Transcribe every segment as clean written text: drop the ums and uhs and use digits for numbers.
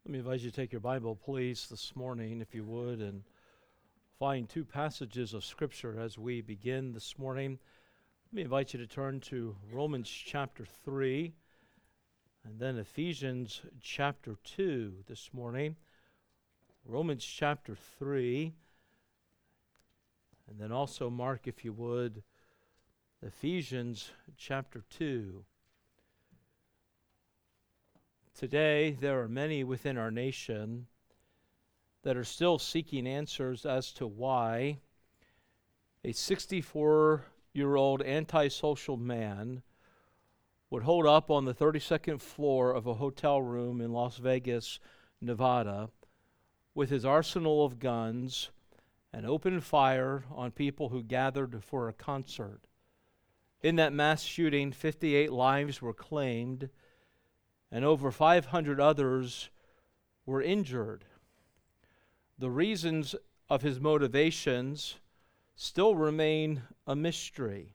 Let me invite you to take your Bible, please, this morning, if you would, and find two passages of Scripture as we begin this morning. Let me invite you to turn to Romans chapter 3 and then Ephesians chapter 2 this morning. Romans chapter 3, and then also mark, if you would, Ephesians chapter 2. Today, there are many within our nation that are still seeking answers as to why a 64-year-old antisocial man would hold up on the 32nd floor of a hotel room in Las Vegas, Nevada, with his arsenal of guns and open fire on people who gathered for a concert. In that mass shooting, 58 lives were claimed, and over 500 others were injured. The reasons of his motivations still remain a mystery.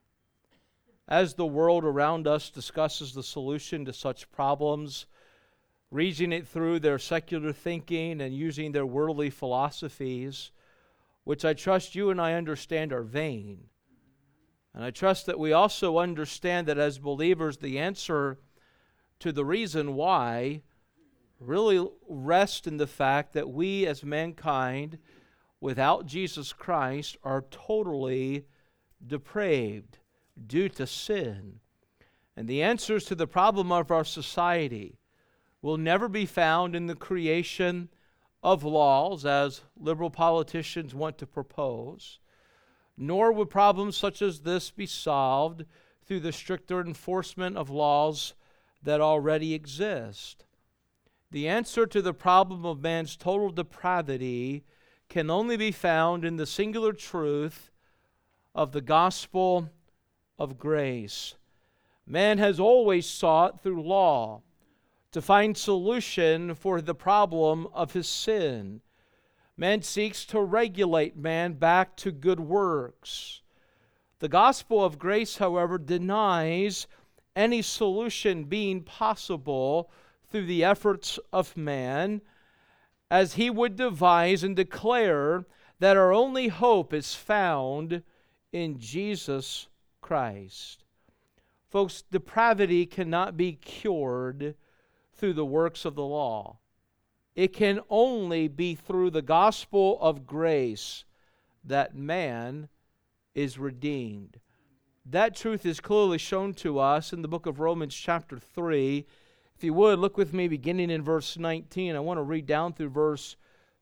As the world around us discusses the solution to such problems, reasoning it through their secular thinking and using their worldly philosophies, which I trust you and I understand are vain. And I trust that we also understand that as believers, the answer to the reason why really rests in the fact that we as mankind, without Jesus Christ, are totally depraved due to sin. And the answers to the problem of our society will never be found in the creation of laws, as liberal politicians want to propose, nor would problems such as this be solved through the stricter enforcement of laws that already exist. The answer to the problem of man's total depravity can only be found in the singular truth of the gospel of grace. Man has always sought through law to find solution for the problem of his sin. Man seeks to regulate man back to good works. The gospel of grace, however, denies any solution being possible through the efforts of man, as he would devise and declare that our only hope is found in Jesus Christ. Folks, depravity cannot be cured through the works of the law. It can only be through the gospel of grace that man is redeemed. That truth is clearly shown to us in the book of Romans chapter 3. If you would, look with me beginning in verse 19. I want to read down through verse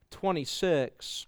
26.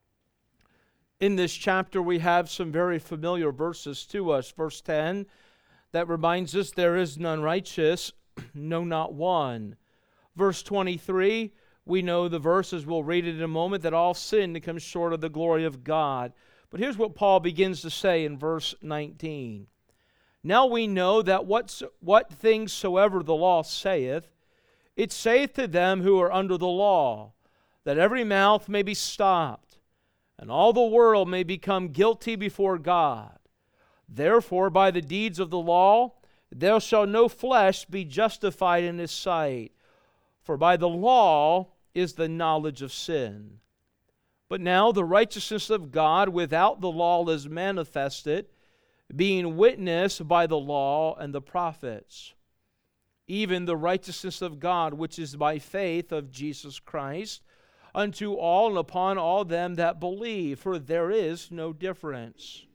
In this chapter, we have some very familiar verses to us. Verse 10, that reminds us, there is none righteous, no, not one. Verse 23, we know the verses, we'll read it in a moment, that all sin comes short of the glory of God. But here's what Paul begins to say in verse 19. Now we know that what things soever the law saith, it saith to them who are under the law, that every mouth may be stopped, and all the world may become guilty before God. Therefore, by the deeds of the law, there shall no flesh be justified in his sight, for by the law is the knowledge of sin. But now the righteousness of God without the law is manifested, being witnessed by the law and the prophets, even the righteousness of God, which is by faith of Jesus Christ, unto all and upon all them that believe, for there is no difference.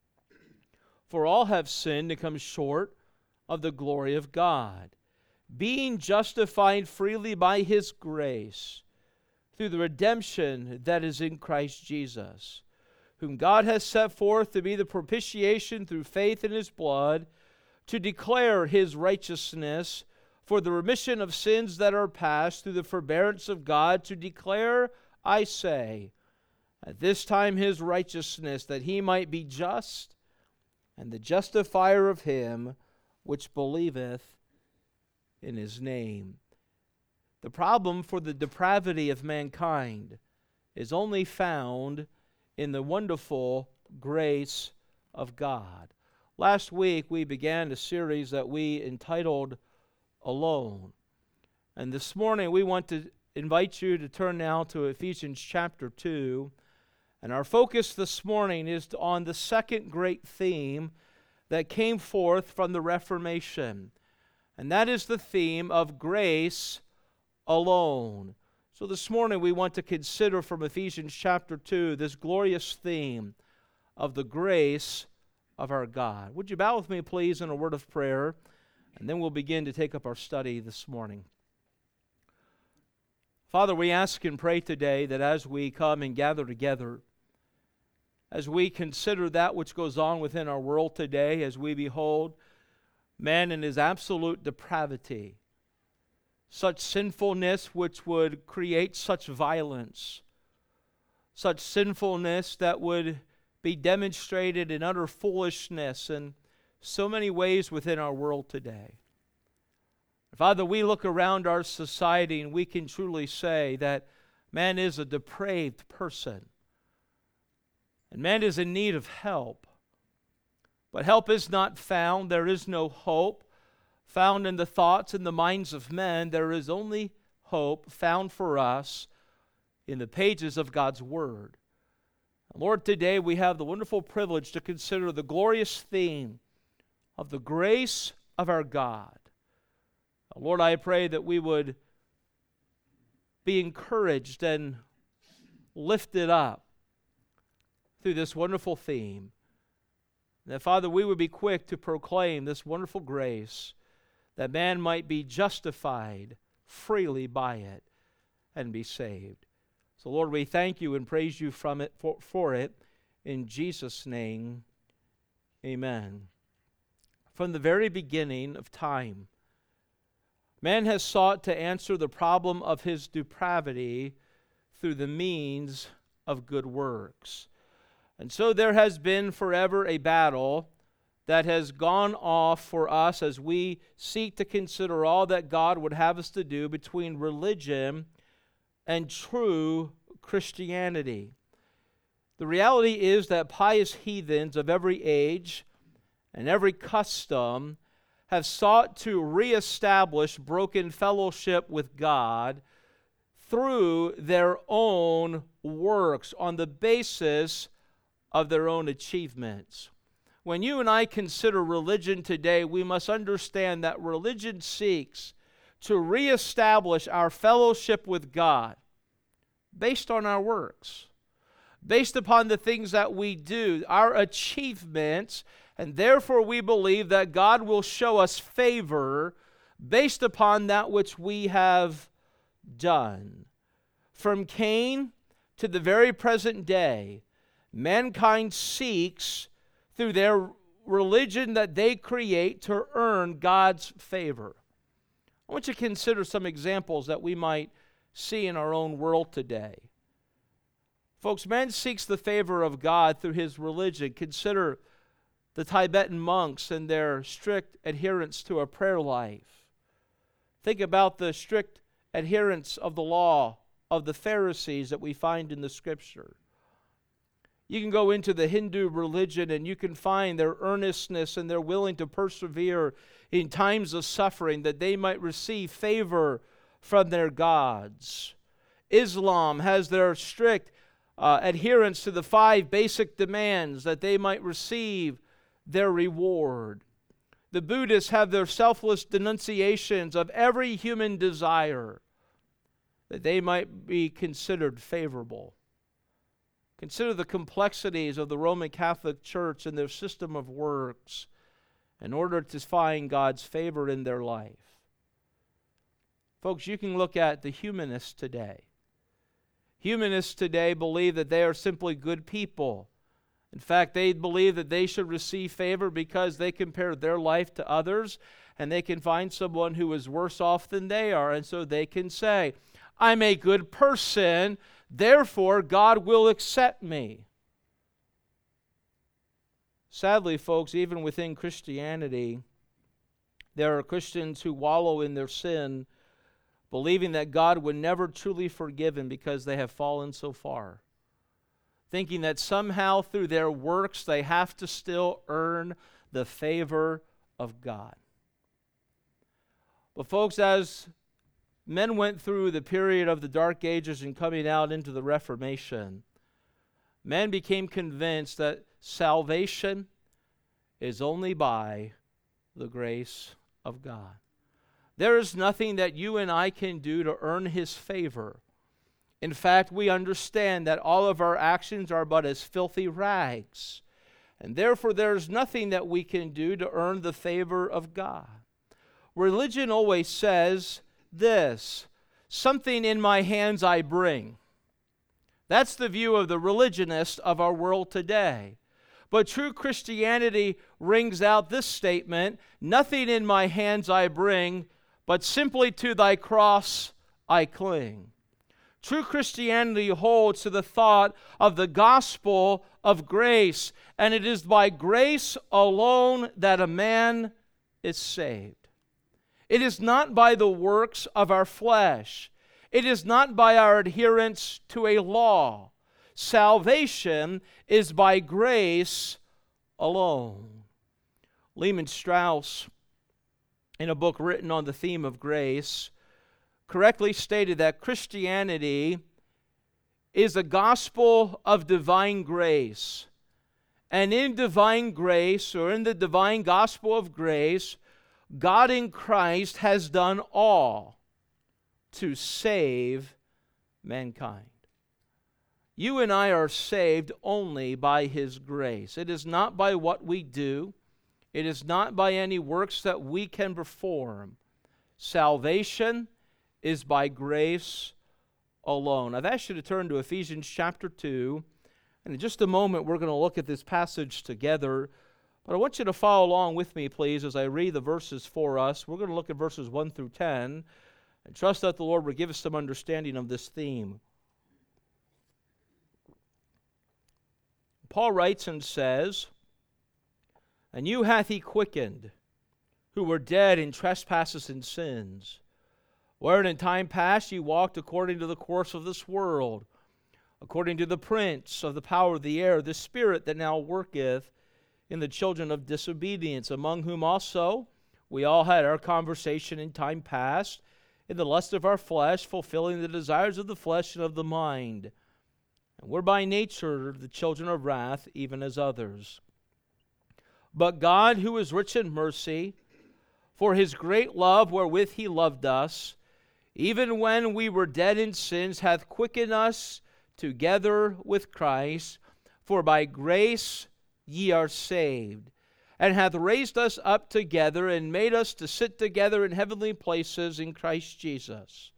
For all have sinned and come short of the glory of God, being justified freely by his grace, through the redemption that is in Christ Jesus, whom God has set forth to be the propitiation through faith in his blood, to declare his righteousness for the remission of sins that are past, through the forbearance of God, to declare, I say, at this time his righteousness, that he might be just and the justifier of him which believeth in his name. The problem for the depravity of mankind is only found in the wonderful grace of God. Last week we began a series that we entitled Alone. And this morning we want to invite you to turn now to Ephesians chapter 2. And our focus this morning is on the second great theme that came forth from the Reformation. And that is the theme of grace alone. So this morning we want to consider from Ephesians chapter 2 this glorious theme of the grace of our God. Would you bow with me, please, in a word of prayer? And then we'll begin to take up our study this morning. Father, we ask and pray today that as we come and gather together, as we consider that which goes on within our world today, as we behold man in his absolute depravity, such sinfulness which would create such violence, such sinfulness that would be demonstrated in utter foolishness in so many ways within our world today. Father, we look around our society and we can truly say that man is a depraved person. And man is in need of help. But help is not found. There is no hope found in the thoughts and the minds of men. There is only hope found for us in the pages of God's Word. Lord, today we have the wonderful privilege to consider the glorious theme of the grace of our God. Lord, I pray that we would be encouraged and lifted up through this wonderful theme. That, Father, we would be quick to proclaim this wonderful grace, that man might be justified freely by it and be saved. So, Lord, we thank you and praise you for it. In Jesus' name, amen. From the very beginning of time, man has sought to answer the problem of his depravity through the means of good works. And so there has been forever a battle that has gone off for us as we seek to consider all that God would have us to do between religion and true Christianity. The reality is that pious heathens of every age and every custom have sought to reestablish broken fellowship with God through their own works on the basis of their own achievements. When you and I consider religion today, we must understand that religion seeks to reestablish our fellowship with God based on our works, based upon the things that we do, our achievements, and therefore we believe that God will show us favor based upon that which we have done. From Cain to the very present day, mankind seeks through their religion that they create to earn God's favor. I want you to consider some examples that we might see in our own world today. Folks, man seeks the favor of God through his religion. Consider the Tibetan monks and their strict adherence to a prayer life. Think about the strict adherence of the law of the Pharisees that we find in the Scripture. You can go into the Hindu religion and you can find their earnestness and they're willing to persevere in times of suffering that they might receive favor from their gods. Islam has their strict adherence to the 5 basic demands that they might receive their reward. The Buddhists have their selfless denunciations of every human desire that they might be considered favorable. Consider the complexities of the Roman Catholic Church and their system of works in order to find God's favor in their life. Folks, you can look at the humanists today. Humanists today believe that they are simply good people. In fact, they believe that they should receive favor because they compare their life to others and they can find someone who is worse off than they are. And so they can say, I'm a good person, therefore God will accept me. Sadly, folks, even within Christianity, there are Christians who wallow in their sin, believing that God would never truly forgive them because they have fallen so far. Thinking that somehow through their works they have to still earn the favor of God. But folks, as men went through the period of the Dark Ages and coming out into the Reformation, men became convinced that salvation is only by the grace of God. There is nothing that you and I can do to earn His favor. In fact, we understand that all of our actions are but as filthy rags, and therefore there is nothing that we can do to earn the favor of God. Religion always says this: something in my hands I bring. That's the view of the religionist of our world today. But true Christianity rings out this statement: nothing in my hands I bring, but simply to thy cross I cling. True Christianity holds to the thought of the gospel of grace, and it is by grace alone that a man is saved. It is not by the works of our flesh. It is not by our adherence to a law. Salvation is by grace alone. Lehman Strauss, in a book written on the theme of grace, correctly stated that Christianity is a gospel of divine grace. And in divine grace, or in the divine gospel of grace, God in Christ has done all to save mankind. You and I are saved only by His grace. It is not by what we do. It is not by any works that we can perform. Salvation is by grace alone. I've asked you to turn to Ephesians chapter 2, and in just a moment we're going to look at this passage together. But I want you to follow along with me, please, as I read the verses for us. We're going to look at verses 1 through 10, and trust that the Lord will give us some understanding of this theme. Paul writes and says, "And you hath He quickened, who were dead in trespasses and sins, wherein in time past ye walked according to the course of this world, according to the prince of the power of the air, the spirit that now worketh in the children of disobedience, among whom also we all had our conversation in time past, in the lust of our flesh, fulfilling the desires of the flesh and of the mind. And we're by nature the children of wrath, even as others. But God, who is rich in mercy, for His great love wherewith He loved us, even when we were dead in sins, hath quickened us together with Christ. For by grace ye are saved, and hath raised us up together, and made us to sit together in heavenly places in Christ Jesus,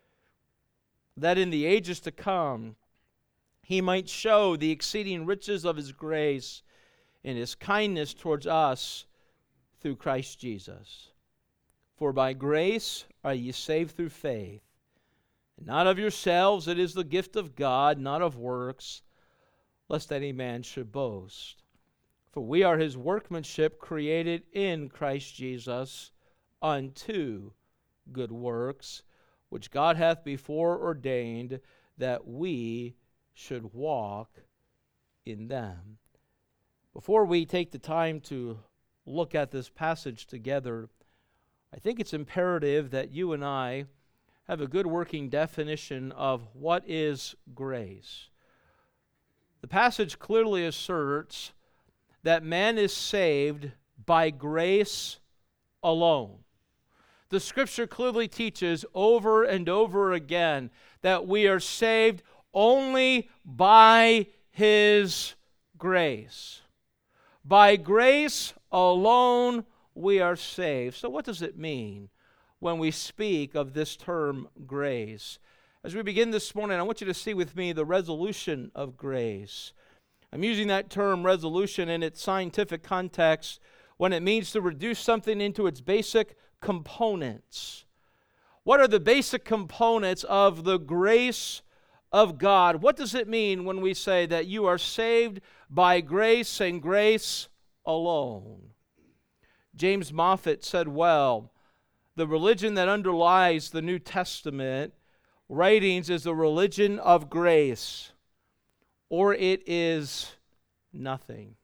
that in the ages to come He might show the exceeding riches of His grace in His kindness towards us through Christ Jesus. For by grace are ye saved through faith, and not of yourselves, it is the gift of God, not of works, lest any man should boast. For we are His workmanship, created in Christ Jesus unto good works, which God hath before ordained that we should walk in them." Before we take the time to look at this passage together, I think it's imperative that you and I have a good working definition of what is grace. The passage clearly asserts that man is saved by grace alone. The Scripture clearly teaches over and over again that we are saved only by His grace. By grace alone we are saved. So what does it mean when we speak of this term grace? As we begin this morning, I want you to see with me the resolution of grace. I'm using that term resolution in its scientific context when it means to reduce something into its basic components. What are the basic components of the grace of God? What does it mean when we say that you are saved by grace and grace alone? James Moffat said well, the religion that underlies the New Testament writings is the religion of grace, or it is nothing.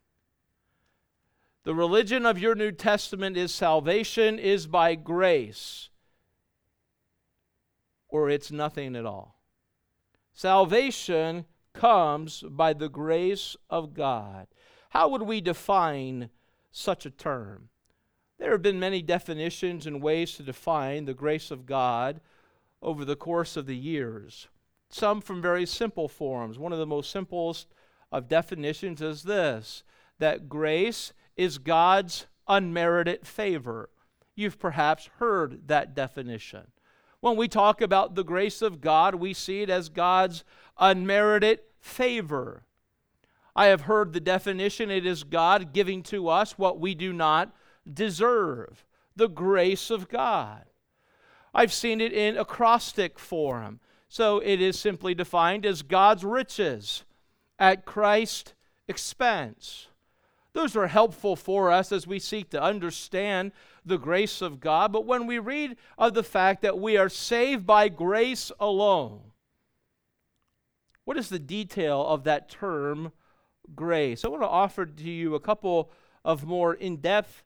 The religion of your New Testament is salvation is by grace. or it's nothing at all. Salvation comes by the grace of God. How would we define such a term? There have been many definitions and ways to define the grace of God over the course of the years. Some from very simple forms. One of the most simplest of definitions is this, that grace is God's unmerited favor. You've perhaps heard that definition. When we talk about the grace of God, we see it as God's unmerited favor. I have heard the definition, it is God giving to us what we do not deserve, the grace of God. I've seen it in acrostic form. So it is simply defined as God's riches at Christ's expense. Those are helpful for us as we seek to understand the grace of God. But when we read of the fact that we are saved by grace alone, what is the detail of that term, grace? I want to offer to you a couple of more in-depth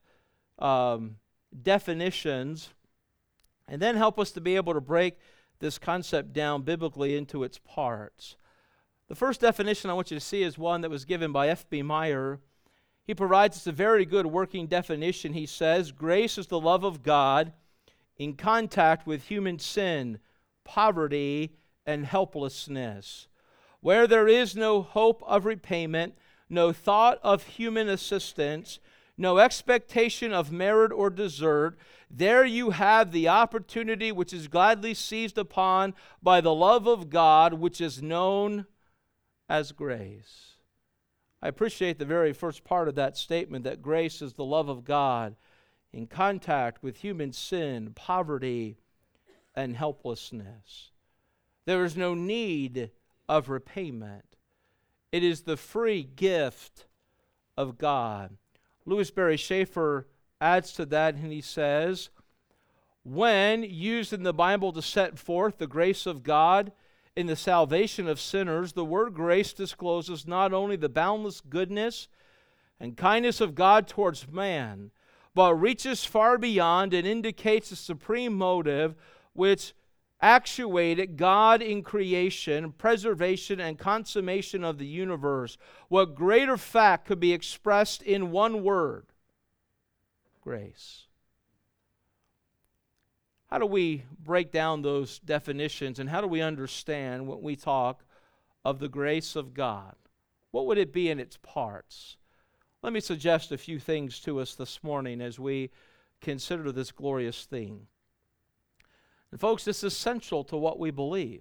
definitions, and then help us to be able to break this concept down biblically into its parts. The first definition I want you to see is one that was given by F.B. Meyer. He provides us a very good working definition. He says, grace is the love of God in contact with human sin, poverty, and helplessness. Where there is no hope of repayment, no thought of human assistance, no expectation of merit or desert, there you have the opportunity which is gladly seized upon by the love of God, which is known as grace. I appreciate the very first part of that statement, that grace is the love of God in contact with human sin, poverty, and helplessness. There is no need of repayment. It is the free gift of God. Louis Berry Schaeffer adds to that, and he says, when used in the Bible to set forth the grace of God in the salvation of sinners, the word grace discloses not only the boundless goodness and kindness of God towards man, but reaches far beyond and indicates the supreme motive which actuated God in creation, preservation, and consummation of the universe. What greater fact could be expressed in one word? Grace. How do we break down those definitions, and how do we understand when we talk of the grace of God? What would it be in its parts? Let me suggest a few things to us this morning as we consider this glorious theme. And folks, this is central to what we believe.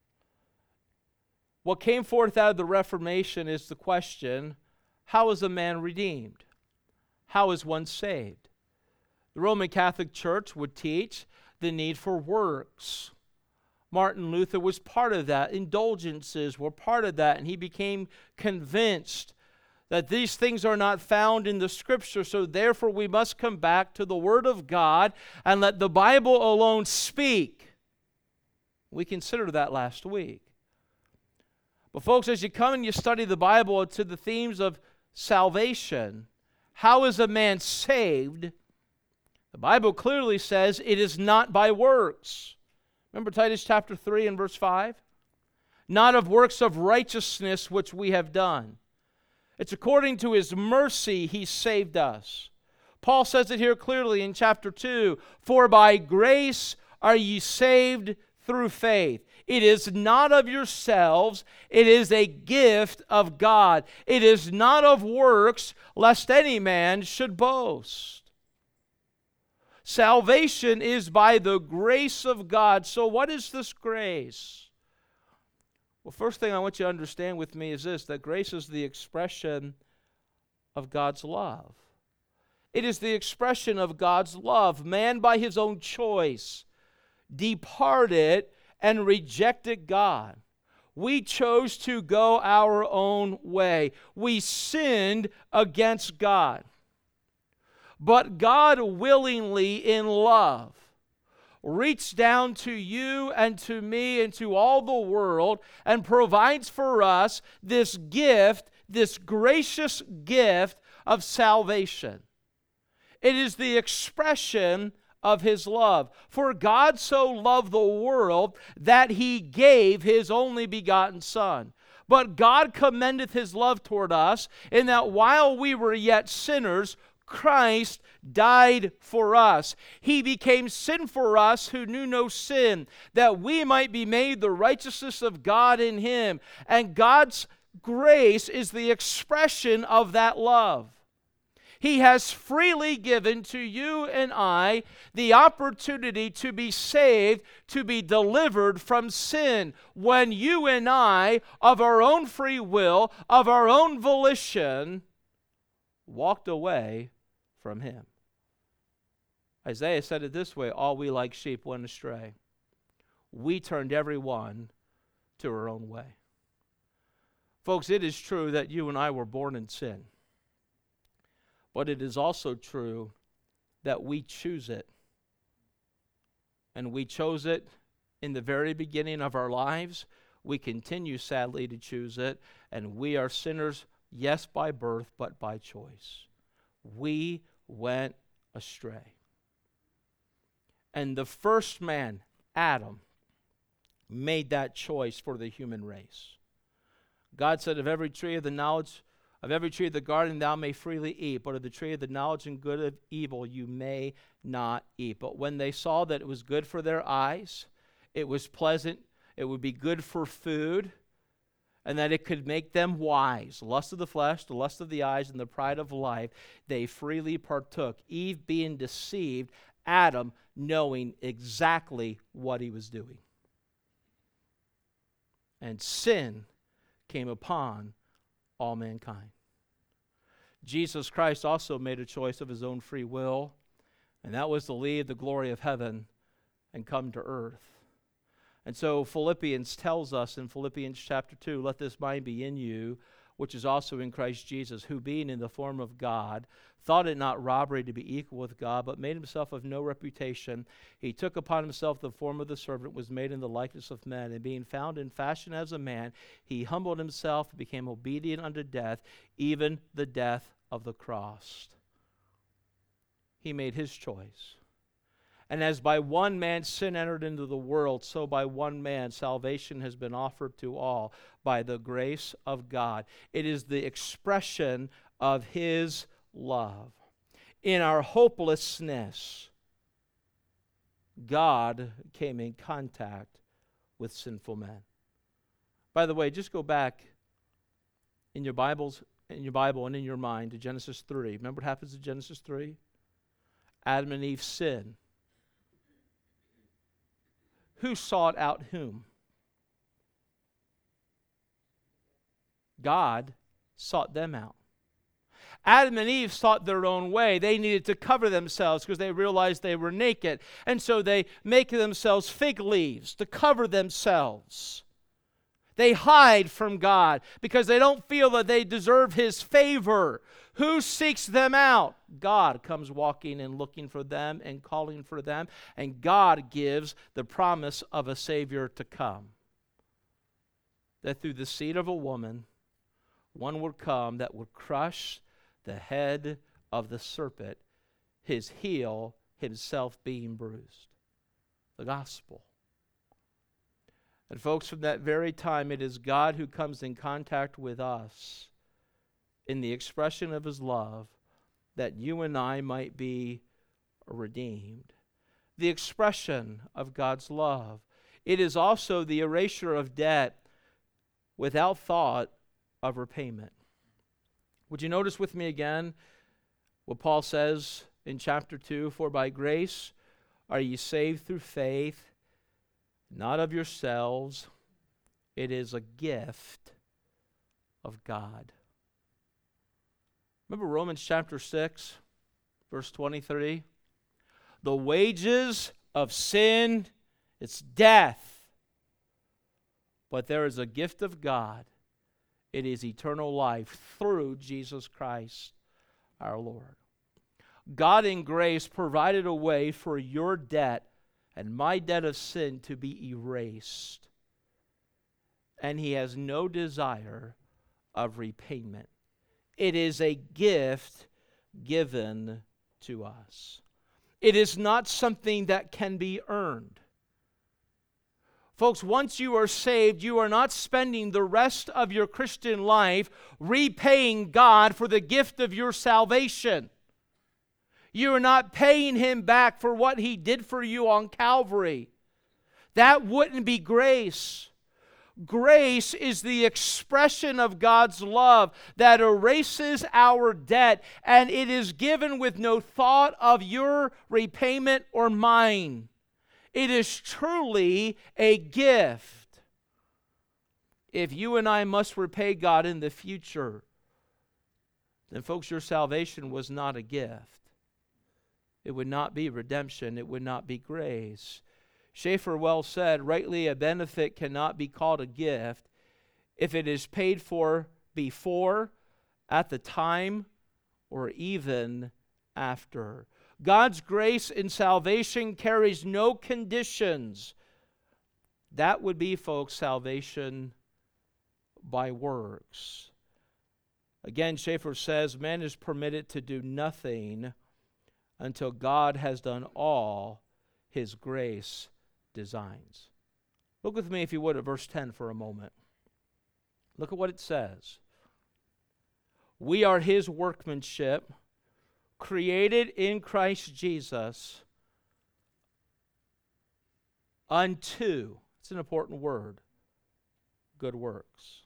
What came forth out of the Reformation is the question, how is a man redeemed? How is one saved? The Roman Catholic Church would teach the need for works. Martin Luther was part of that. Indulgences were part of that, and he became convinced that these things are not found in the Scripture, so therefore we must come back to the Word of God and let the Bible alone speak. We considered that last week. But folks, as you come and you study the Bible to the themes of salvation, how is a man saved? The Bible clearly says it is not by works. Remember Titus chapter 3 and verse 5? Not of works of righteousness which we have done. It's according to His mercy He saved us. Paul says it here clearly in chapter 2. For by grace are ye saved through faith. It is not of yourselves, it is a gift of God. It is not of works, lest any man should boast. Salvation is by the grace of God. So what is this grace? Well, first thing I want you to understand with me is this, that grace is the expression of God's love. It is the expression of God's love. Man, by his own choice, departed and rejected God. We chose to go our own way. We sinned against God. But God willingly, in love, reached down to you and to me and to all the world and provides for us this gift, this gracious gift of salvation. It is the expression of his love. For God so loved the world that he gave his only begotten Son. But God commendeth his love toward us, in that while we were yet sinners, Christ died for us. He became sin for us who knew no sin, that we might be made the righteousness of God in him. And God's grace is the expression of that love. He has freely given to you and I the opportunity to be saved, to be delivered from sin, when you and I, of our own free will, of our own volition, walked away from him. Isaiah said it this way: all we like sheep went astray. We turned every one to our own way. Folks, it is true that you and I were born in sin. But it is also true that we choose it. And we chose it in the very beginning of our lives. We continue, sadly, to choose it. And we are sinners, yes, by birth, but by choice. We went astray. And the first man, Adam, made that choice for the human race. God said, of every tree of the garden thou may freely eat, but of the tree of the knowledge and good of evil you may not eat. But when they saw that it was good for their eyes, it was pleasant, it would be good for food, and that it could make them wise, lust of the flesh, the lust of the eyes, and the pride of life, they freely partook. Eve being deceived, Adam knowing exactly what he was doing. And sin came upon all mankind. Jesus Christ also made a choice of his own free will, and that was to leave the glory of heaven and come to earth. And so Philippians tells us in Philippians chapter 2, let this mind be in you, which is also in Christ Jesus, who being in the form of God, thought it not robbery to be equal with God, but made himself of no reputation. He took upon himself the form of the servant, was made in the likeness of men, and being found in fashion as a man, he humbled himself, became obedient unto death, even the death of the cross. He made his choice. And as by one man sin entered into the world, so by one man salvation has been offered to all by the grace of God. It is the expression of his love. In our hopelessness, God came in contact with sinful men. By the way, just go back in your Bible and in your mind to Genesis 3. Remember what happens in Genesis 3? Adam and Eve sin. Who sought out whom? God sought them out. Adam and Eve sought their own way. They needed to cover themselves because they realized they were naked. And so they make themselves fig leaves to cover themselves. They hide from God because they don't feel that they deserve his favor. Who seeks them out? God comes walking and looking for them and calling for them. And God gives the promise of a Savior to come. That through the seed of a woman, one would come that would crush the head of the serpent, his heel himself being bruised. The gospel. And folks, from that very time, it is God who comes in contact with us in the expression of his love, that you and I might be redeemed. The expression of God's love. It is also the erasure of debt without thought of repayment. Would you notice with me again what Paul says in chapter 2? For by grace are ye saved through faith, not of yourselves. It is a gift of God. Remember Romans chapter 6, verse 23? The wages of sin, it's death. But there is a gift of God. It is eternal life through Jesus Christ our Lord. God in grace provided a way for your debt and my debt of sin to be erased. And he has no desire of repayment. It is a gift given to us. It is not something that can be earned. Folks, once you are saved, you are not spending the rest of your Christian life repaying God for the gift of your salvation. You are not paying Him back for what He did for you on Calvary. That wouldn't be grace. Grace is the expression of God's love that erases our debt, and it is given with no thought of your repayment or mine. It is truly a gift. If you and I must repay God in the future, then folks, your salvation was not a gift. It would not be redemption. It would not be grace. Schaeffer well said, rightly a benefit cannot be called a gift if it is paid for before, at the time, or even after. God's grace in salvation carries no conditions. That would be, folks, salvation by works. Again, Schaeffer says, man is permitted to do nothing until God has done all His grace designs. Look with me, if you would, at verse 10 for a moment. Look at what it says. We are His workmanship, created in Christ Jesus unto, it's an important word, good works.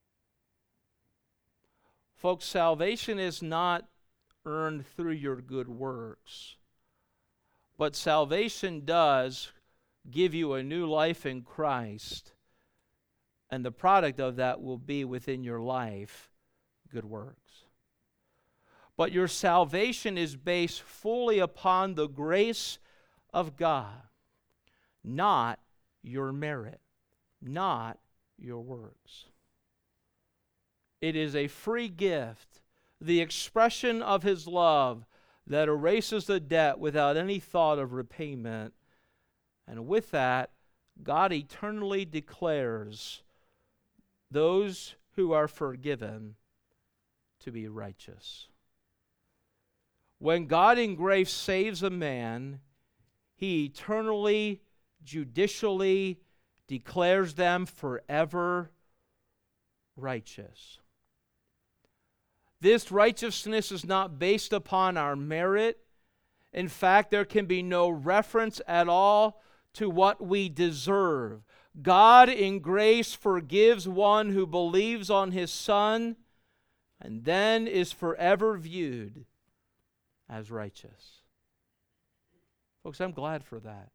Folks, salvation is not earned through your good works, but salvation does give you a new life in Christ, and the product of that will be within your life good works. But your salvation is based fully upon the grace of God, not your merit, not your works. It is a free gift, the expression of His love that erases the debt without any thought of repayment. And with that, God eternally declares those who are forgiven to be righteous. When God in grace saves a man, He eternally, judicially declares them forever righteous. This righteousness is not based upon our merit. In fact, there can be no reference at all to what we deserve. God in grace forgives one who believes on His Son and then is forever viewed as righteous. Folks, I'm glad for that.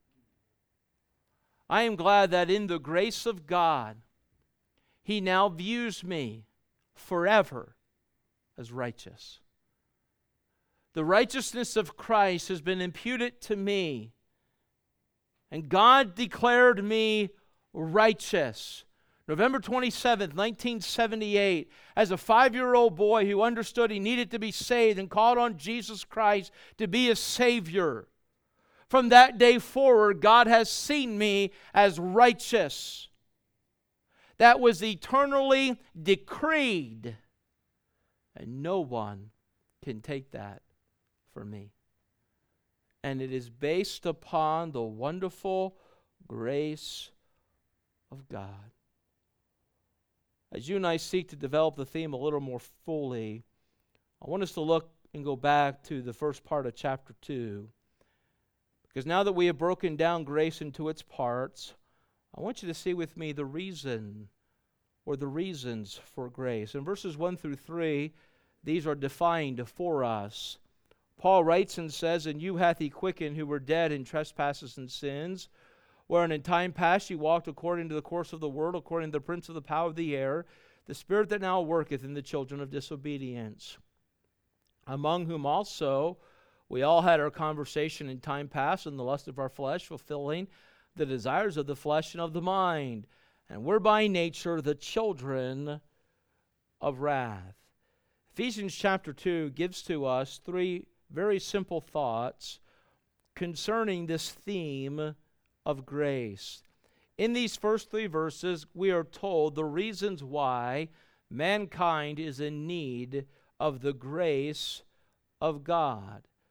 I am glad that in the grace of God, He now views me forever as righteous. The righteousness of Christ has been imputed to me, and God declared me righteous. November 27th, 1978, as a 5-year-old boy who understood he needed to be saved and called on Jesus Christ to be his Savior. From that day forward, God has seen me as righteous. That was eternally decreed, and no one can take that from me. And it is based upon the wonderful grace of God. As you and I seek to develop the theme a little more fully, I want us to look and go back to the first part of chapter 2. Because now that we have broken down grace into its parts, I want you to see with me the reason or the reasons for grace. In verses 1 through 3, these are defined for us. Paul writes and says, "And you hath He quickened who were dead in trespasses and sins, wherein in time past ye walked according to the course of the world, according to the prince of the power of the air, the spirit that now worketh in the children of disobedience, among whom also we all had our conversation in time past in the lust of our flesh, fulfilling the desires of the flesh and of the mind, and we're by nature the children of wrath." Ephesians chapter 2 gives to us 3 very simple thoughts concerning this theme of grace. In these first 3 verses, we are told the reasons why mankind is in need of the grace of God.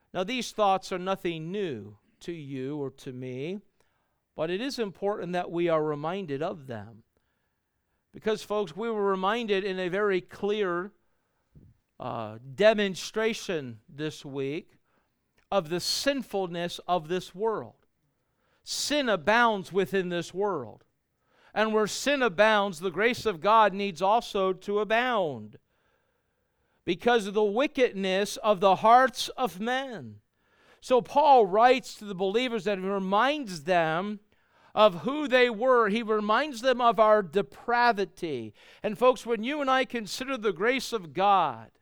Now, these thoughts are nothing new to you or to me, but it is important that we are reminded of them. Because, folks, we were reminded in a very clear demonstration this week of the sinfulness of this world. Sin abounds within this world. And where sin abounds, the grace of God needs also to abound, because of the wickedness of the hearts of men. So Paul writes to the believers and reminds them of who they were. He reminds them of our depravity. And folks, when you and I consider the grace of God,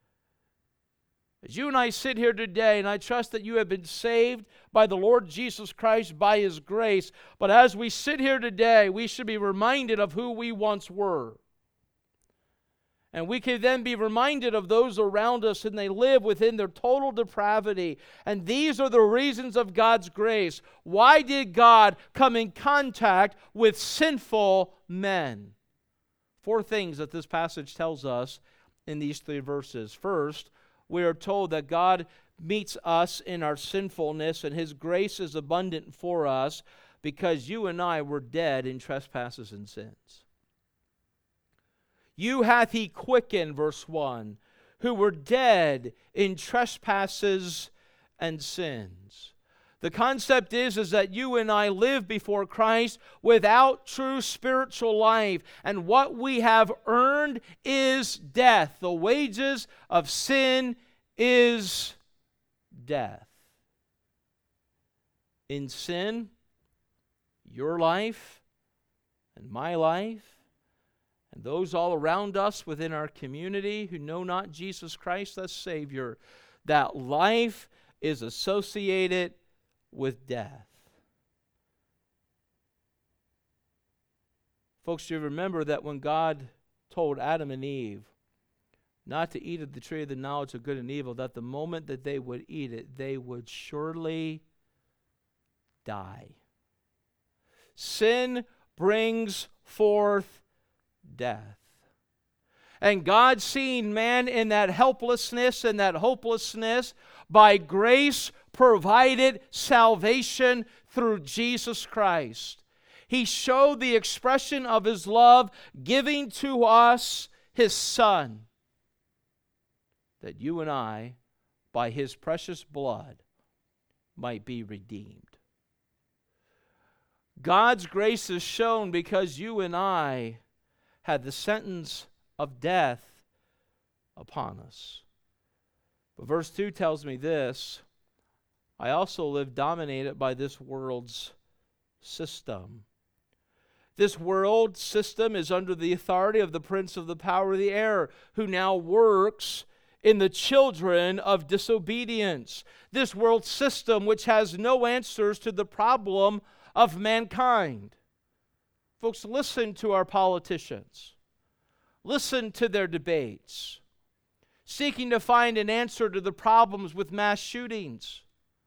as you and I sit here today, and I trust that you have been saved by the Lord Jesus Christ by His grace, but as we sit here today, we should be reminded of who we once were. And we can then be reminded of those around us, and they live within their total depravity. And these are the reasons of God's grace. Why did God come in contact with sinful men? 4 things that this passage tells us in these 3 verses. First, we are told that God meets us in our sinfulness, and His grace is abundant for us because you and I were dead in trespasses and sins. You hath He quickened, verse 1, who were dead in trespasses and sins. The concept is that you and I live before Christ without true spiritual life. And what we have earned is death. The wages of sin is death. In sin, your life and my life, and those all around us within our community who know not Jesus Christ as Savior, that life is associated with death. Folks, you remember that when God told Adam and Eve not to eat of the tree of the knowledge of good and evil, that the moment that they would eat it, they would surely die. Sin brings forth death. And God, seeing man in that helplessness and that hopelessness, by grace provided salvation through Jesus Christ. He showed the expression of His love, giving to us His Son, that you and I, by His precious blood, might be redeemed. God's grace is shown because you and I had the sentence of death upon us. But verse 2 tells me this: I also live dominated by this world's system. This world system is under the authority of the prince of the power of the air, who now works in the children of disobedience. This world system which has no answers to the problem of mankind. Folks, listen to our politicians. Listen to their debates, seeking to find an answer to the problems with mass shootings.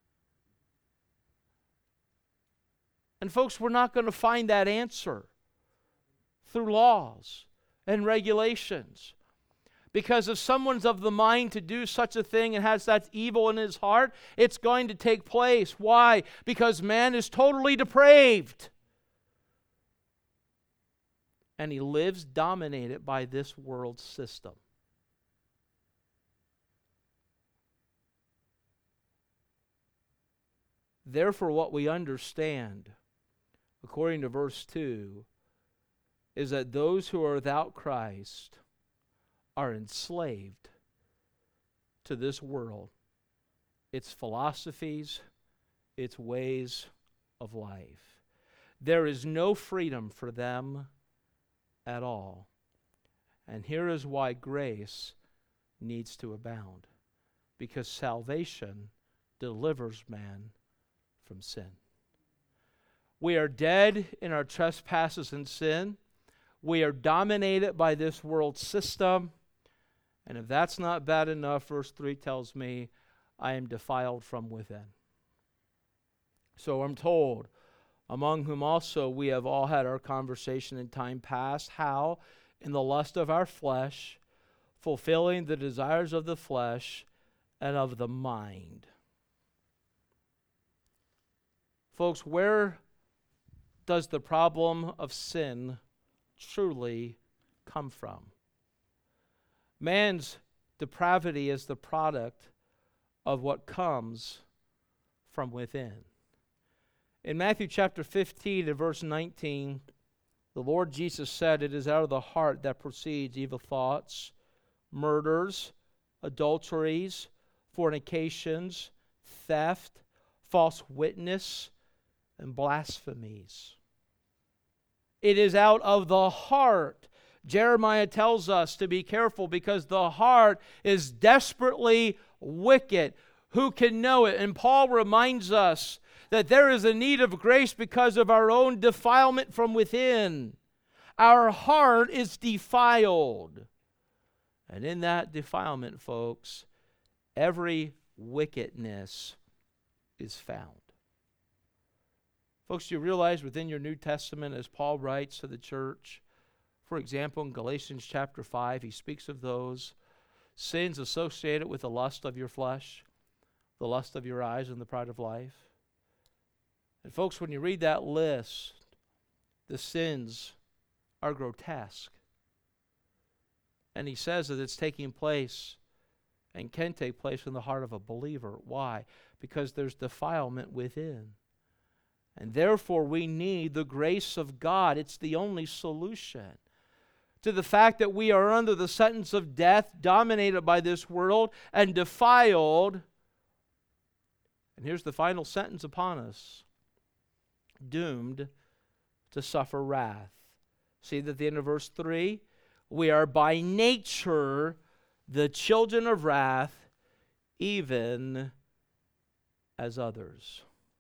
And folks, we're not going to find that answer through laws and regulations. Because if someone's of the mind to do such a thing and has that evil in his heart, it's going to take place. Why? Because man is totally depraved. And he lives dominated by this world system. Therefore, what we understand, according to verse 2, is that those who are without Christ are enslaved to this world, its philosophies, its ways of life. There is no freedom for them at all. And here is why grace needs to abound. Because salvation delivers man from sin. We are dead in our trespasses and sin. We are dominated by this world system. And if that's not bad enough, verse 3 tells me, I am defiled from within. So I'm told, among whom also we have all had our conversation in time past, how in the lust of our flesh, fulfilling the desires of the flesh and of the mind. Folks, where does the problem of sin truly come from? Man's depravity is the product of what comes from within. In Matthew chapter 15 and verse 19, the Lord Jesus said, "It is out of the heart that proceeds evil thoughts, murders, adulteries, fornications, theft, false witness, and blasphemies." It is out of the heart. Jeremiah tells us to be careful because the heart is desperately wicked. Who can know it? And Paul reminds us that there is a need of grace because of our own defilement from within. Our heart is defiled. And in that defilement, folks, every wickedness is found. Folks, do you realize within your New Testament, as Paul writes to the church, for example, in Galatians chapter 5, he speaks of those sins associated with the lust of your flesh, the lust of your eyes, and the pride of life. And folks, when you read that list, the sins are grotesque. And he says that it's taking place and can take place in the heart of a believer. Why? Because there's defilement within. And therefore we need the grace of God. It's the only solution to the fact that we are under the sentence of death, dominated by this world and defiled. And here's the final sentence upon us: doomed to suffer wrath. See that at the end of verse 3, we are by nature the children of wrath, even as others.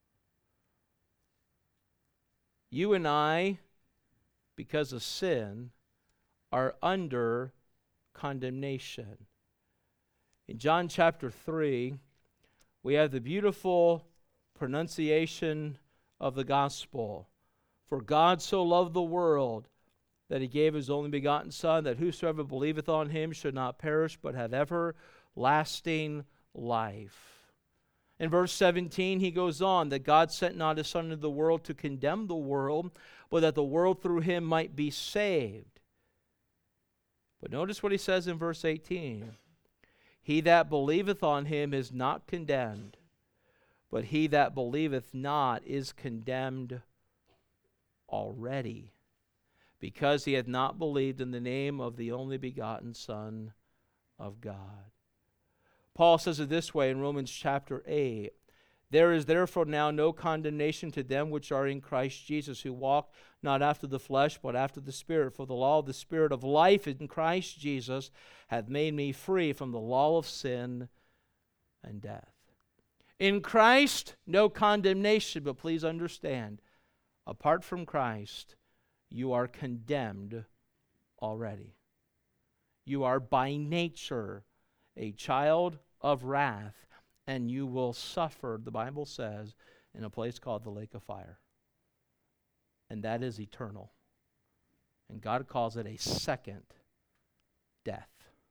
You and I, because of sin, are under condemnation. In John chapter 3, we have the beautiful pronunciation of the gospel. For God so loved the world that he gave his only begotten Son, that whosoever believeth on him should not perish, but have everlasting life. In verse 17, he goes on, that God sent not his Son into the world to condemn the world, but that the world through him might be saved. But notice what he says in verse 18. He that believeth on him is not condemned, but he that believeth not is condemned already, because he hath not believed in the name of the only begotten Son of God. Paul says it this way in Romans chapter 8. There is therefore now no condemnation to them which are in Christ Jesus, who walk not after the flesh, but after the Spirit. For the law of the Spirit of life in Christ Jesus hath made me free from the law of sin and death. In Christ, no condemnation, but please understand, apart from Christ, you are condemned already. You are by nature a child of wrath, and you will suffer, the Bible says, in a place called the lake of fire. And that is eternal. And God calls it a second death.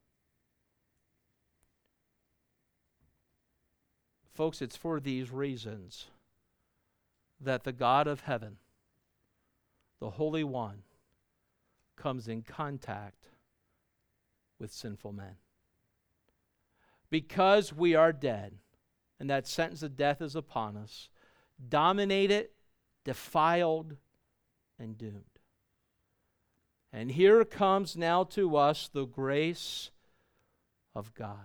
Folks, it's for these reasons that the God of heaven, the Holy One, comes in contact with sinful men. Because we are dead, and that sentence of death is upon us, dominated, defiled, and doomed. And here comes now to us the grace of God.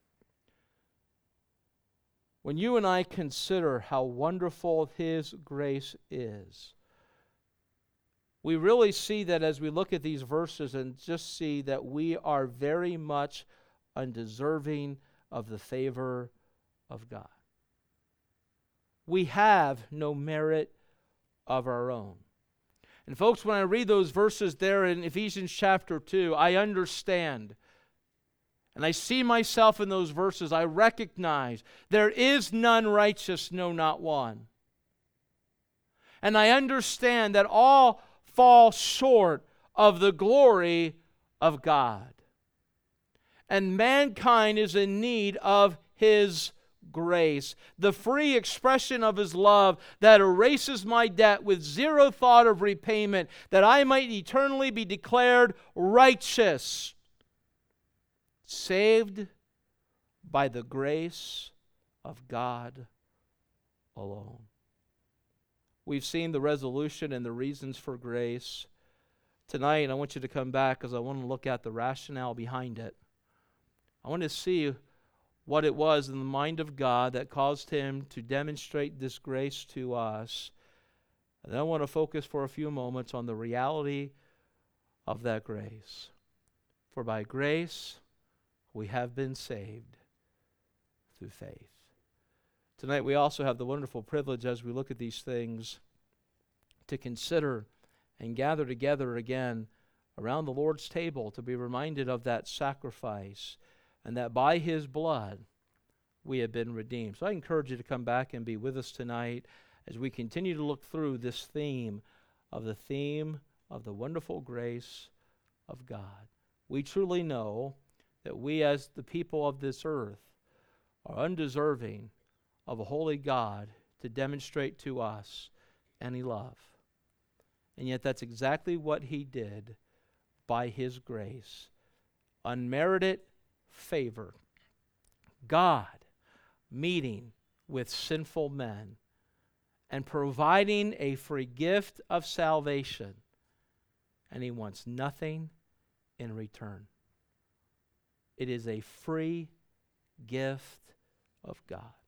When you and I consider how wonderful His grace is, we really see that as we look at these verses and just see that we are very much undeserving of the favor of God. We have no merit of our own. And folks, when I read those verses there in Ephesians chapter 2, I understand. And I see myself in those verses. I recognize there is none righteous, no, not one. And I understand that all fall short of the glory of God. And mankind is in need of His grace, the free expression of His love that erases my debt with zero thought of repayment, that I might eternally be declared righteous, saved by the grace of God alone. We've seen the resolution and the reasons for grace. Tonight, I want you to come back because I want to look at the rationale behind it. I want to see what it was in the mind of God that caused Him to demonstrate this grace to us. And then I want to focus for a few moments on the reality of that grace. For by grace we have been saved through faith. Tonight we also have the wonderful privilege, as we look at these things, to consider and gather together again around the Lord's table to be reminded of that sacrifice, and that by His blood we have been redeemed. So I encourage you to come back and be with us tonight as we continue to look through this theme of the wonderful grace of God. We truly know that we as the people of this earth are undeserving of a holy God to demonstrate to us any love. And yet that's exactly what He did by His grace. Unmerited favor. God meeting with sinful men and providing a free gift of salvation. And He wants nothing in return. It is a free gift of God.